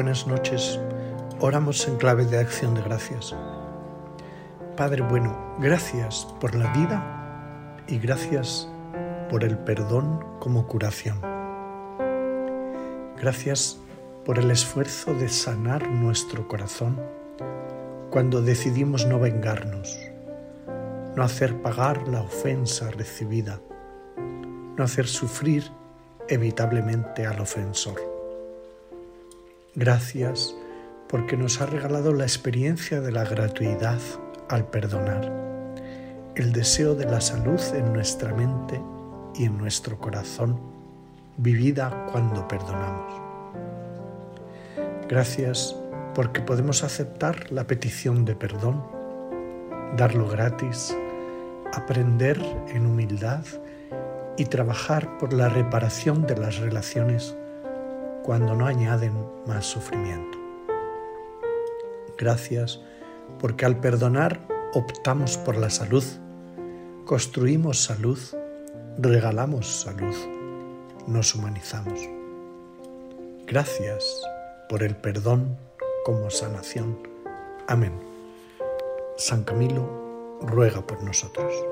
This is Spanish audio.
buenas noches. Oramos en clave de acción de gracias. Padre bueno, gracias por la vida y gracias por el perdón como curación. Gracias por el esfuerzo de sanar nuestro corazón cuando decidimos no vengarnos, no hacer pagar la ofensa recibida, no hacer sufrir evitablemente al ofensor. Gracias porque nos ha regalado la experiencia de la gratuidad al perdonar, el deseo de la salud en nuestra mente y en nuestro corazón, vivida cuando perdonamos. Gracias porque podemos aceptar la petición de perdón, darlo gratis, aprender en humildad y trabajar por la reparación de las relaciones cuando no añaden más sufrimiento. Gracias porque al perdonar optamos por la salud, construimos salud, regalamos salud, nos humanizamos. Gracias por el perdón como sanación. Amén. San Camilo ruega por nosotros.